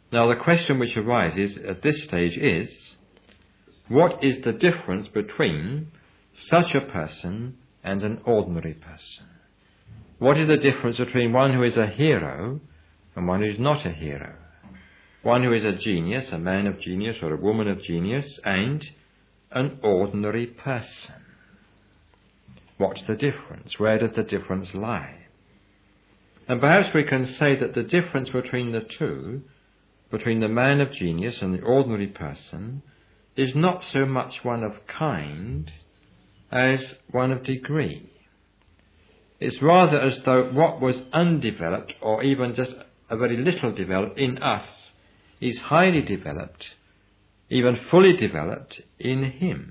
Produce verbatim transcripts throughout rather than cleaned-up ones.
Now the question which arises at this stage is, what is the difference between such a person and an ordinary person? What is the difference between one who is a hero and one who is not a hero? One who is a genius, a man of genius or a woman of genius, and an ordinary person. What's the difference? Where does the difference lie? And perhaps we can say that the difference between the two, between the man of genius and the ordinary person, is not so much one of kind as one of degree. It's rather as though what was undeveloped, or even just a very little developed in us, is highly developed, even fully developed in him.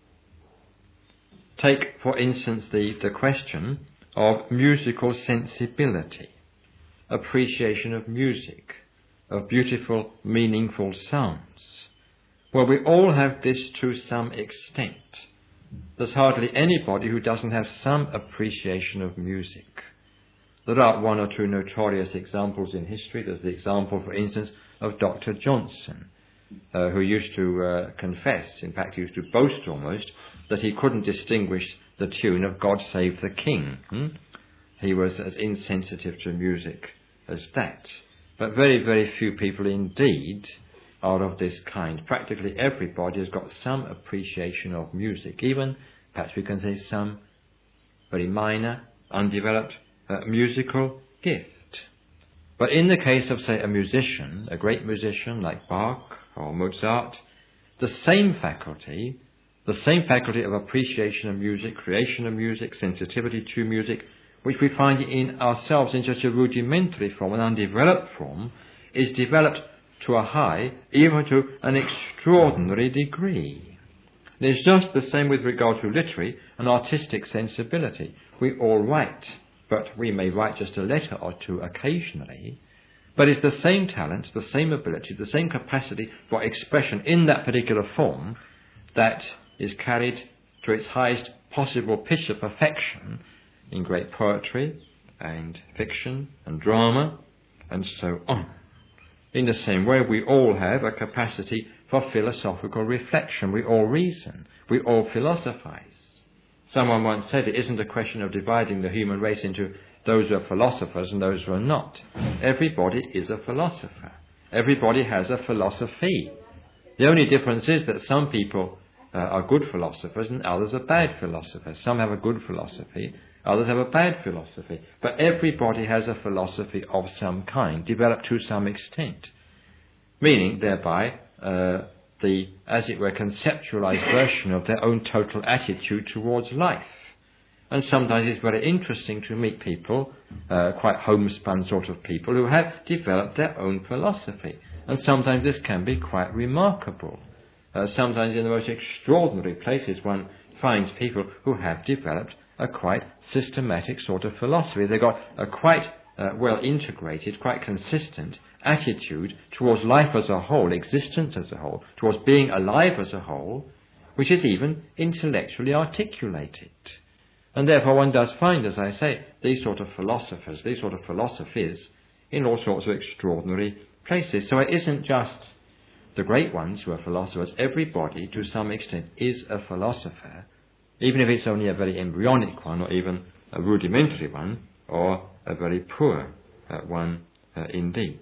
Take, for instance, the, the question of musical sensibility, appreciation of music, of beautiful, meaningful sounds. Well, we all have this to some extent. There's hardly anybody who doesn't have some appreciation of music. There are one or two notorious examples in history. There's the example, for instance, of Doctor Johnson, uh, who used to uh, confess, in fact used to boast almost, that he couldn't distinguish the tune of God Save the King. Hmm? He was as insensitive to music as that. But very, very few people indeed are of this kind. Practically everybody has got some appreciation of music, even, perhaps we can say, some very minor, undeveloped uh, musical gift. But in the case of, say, a musician, a great musician like Bach or Mozart, the same faculty, the same faculty of appreciation of music, creation of music, sensitivity to music, which we find in ourselves in such a rudimentary form, an undeveloped form, is developed to a high, even to an extraordinary degree. It's just the same with regard to literary and artistic sensibility. We all write, but we may write just a letter or two occasionally, but it's the same talent, the same ability, the same capacity for expression in that particular form that is carried to its highest possible pitch of perfection in great poetry and fiction and drama and so on. In the same way, we all have a capacity for philosophical reflection. We all reason. We all philosophize. Someone once said it isn't a question of dividing the human race into those who are philosophers and those who are not. Everybody is a philosopher. Everybody has a philosophy. The only difference is that some people uh, are good philosophers and others are bad philosophers. Some have a good philosophy, others have a bad philosophy. But everybody has a philosophy of some kind, developed to some extent, meaning thereby uh, the, as it were, conceptualized version of their own total attitude towards life. And sometimes it's very interesting to meet people, uh, quite homespun sort of people, who have developed their own philosophy. And sometimes this can be quite remarkable. Uh, sometimes in the most extraordinary places one finds people who have developed a quite systematic sort of philosophy. They've got a quite uh, well integrated, quite consistent attitude towards life as a whole, existence as a whole, towards being alive as a whole, which is even intellectually articulated. And therefore one does find, as I say, these sort of philosophers, these sort of philosophies in all sorts of extraordinary places. So it isn't just the great ones who are philosophers. Everybody, to some extent, is a philosopher, even if it's only a very embryonic one, or even a rudimentary one, or a very poor uh, one uh, indeed.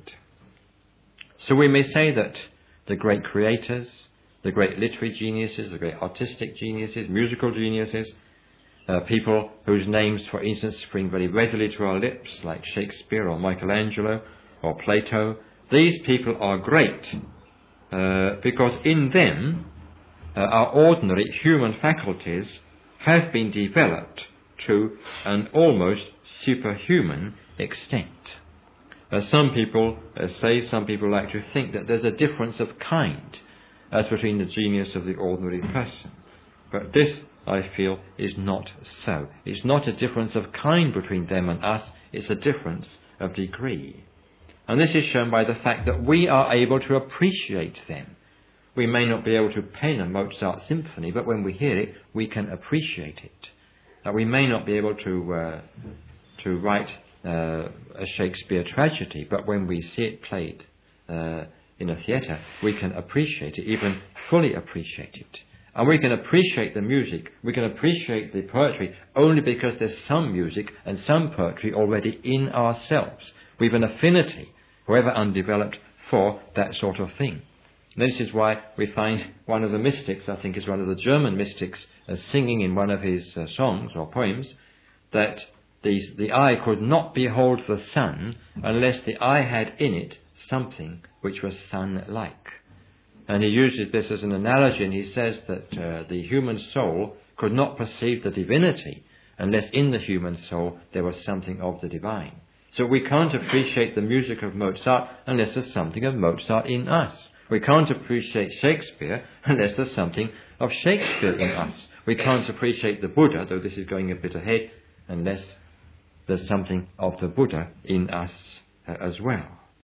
So we may say that the great creators, the great literary geniuses, the great artistic geniuses, musical geniuses, uh, people whose names, for instance, spring very readily to our lips, like Shakespeare or Michelangelo or Plato, these people are great uh, because in them uh, our ordinary human faculties have been developed to an almost superhuman extent. As some people uh, say, some people like to think that there's a difference of kind as between the genius of the ordinary person. But this, I feel, is not so. It's not a difference of kind between them and us, it's a difference of degree. And this is shown by the fact that we are able to appreciate them. We may not be able to pen a Mozart symphony, but when we hear it, we can appreciate it. That we may not be able to uh, to write uh, a Shakespeare tragedy, but when we see it played, uh, in a theatre, we can appreciate it, even fully appreciate it. And we can appreciate the music, we can appreciate the poetry only because there's some music and some poetry already in ourselves. We have an affinity, however undeveloped, for that sort of thing. And this is why we find one of the mystics, I think is one of the German mystics, uh, singing in one of his uh, songs or poems, that the, the eye could not behold the sun unless the eye had in it something which was sun-like. And he uses this as an analogy, and he says that uh, the human soul could not perceive the divinity unless in the human soul there was something of the divine. So we can't appreciate the music of Mozart unless there's something of Mozart in us. We can't appreciate Shakespeare unless there's something of Shakespeare in us. We can't appreciate the Buddha, though this is going a bit ahead, unless there's something of the Buddha in us uh, as well.